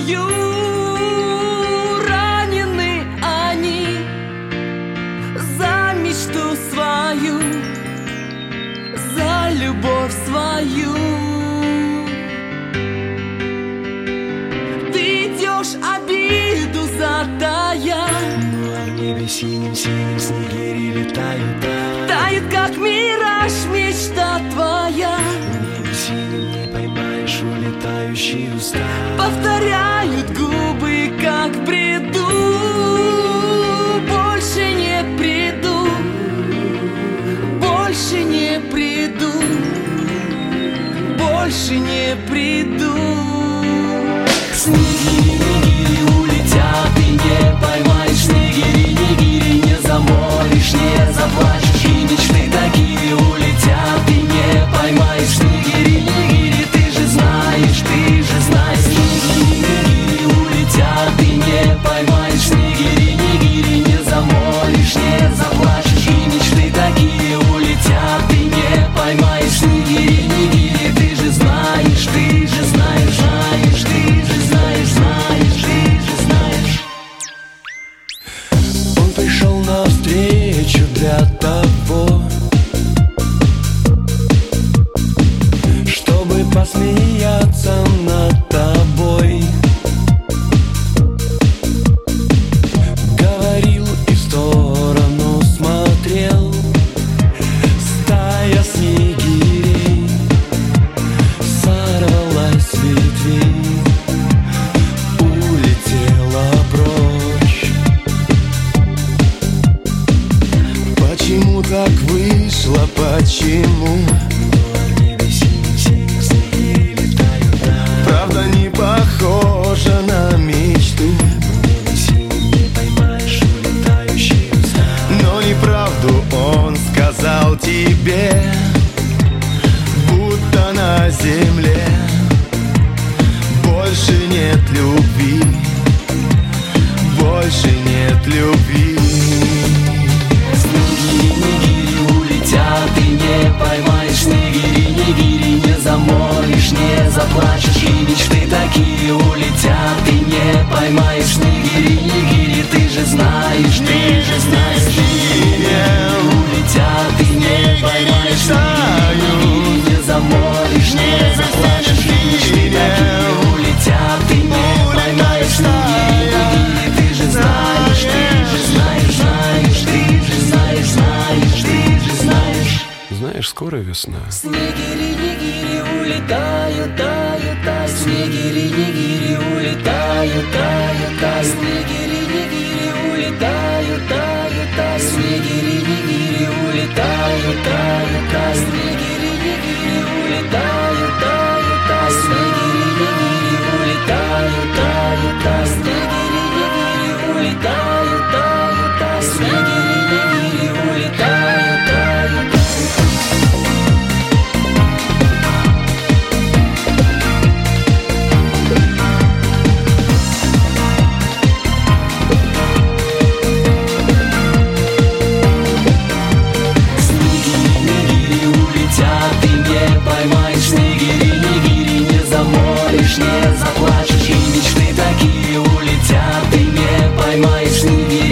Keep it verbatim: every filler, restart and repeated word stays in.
тобою. Ранены они за мечту свою, за любовь свою. Ты идешь обиду затая, ну а в небе синим-синим снегири летают, да. тает, как мираж, мечта твоя. В небе синим не поймаешь улетающие уста. Повторяют губы, как в бреду. Больше не приду, больше не приду, больше не приду. Снегири, нигири улетят, ты не поймаешь. Снегири, нигири не заморишь, не заплачешь. И мечты такие улетят, ты не поймаешь. Снегири, нигири, ты же знаешь, ты же знаешь. Снегири, нигири улетят, ты не поймаешь. Снегири, нигири не заморишь, не заплачешь. И мечты такие улетят, ты не поймаешь. Снегири, нигири, ты же знаешь, ты же знаешь, знаешь, ты же знаешь, знаешь, ты же знаешь. Он пришел навстречу для того, чтобы посмеяться над тобой. Говорил и в сторону смотрел. Стая снегирей сорвалась с ветвей, улетела прочь. Почему так вышло, почему? В небе синим-синим снегири летают, да. Правда не похожа на мечту. В небе синим не поймаешь улетающие уста. Но неправду он сказал тебе, будто на земле больше нет любви, больше нет любви. Снегири, нигири улетят, ты не поймаешь. Снегири, нигири не заморишь, не заплачешь. И мечты такие улетят, ты не поймаешь. Снегири, нигири, ты же знаешь, ты же знаешь. Снегири улетят, ты не поймаешь. Снегири, нигири не заморишь, не заплачешь. И мечты такие улетят, ты не поймаешь. Снегири, нигири, ты же знаешь, ты же знаешь, знаешь, ты же знаешь, знаешь, ты же знаешь. Знаешь, скоро весна. Снегири, нигири улетают, тают, тают. Снегири, нигири улетают, тают, тают. Снегири, нигири улетают, тают, тают. Снегири, нигири улетают, тают, тают. Снегири, нигири улетают, тают, тают. Снегири, нигири улетают, тают, тают. Снегири, нигири улетают, тают, тают. Снегири, нигири улетают, тают, тают. Ты не поймаешь. Снегири, нигири не заморишь, не заплачешь. И мечты такие улетят, ты не поймаешь. Снегири,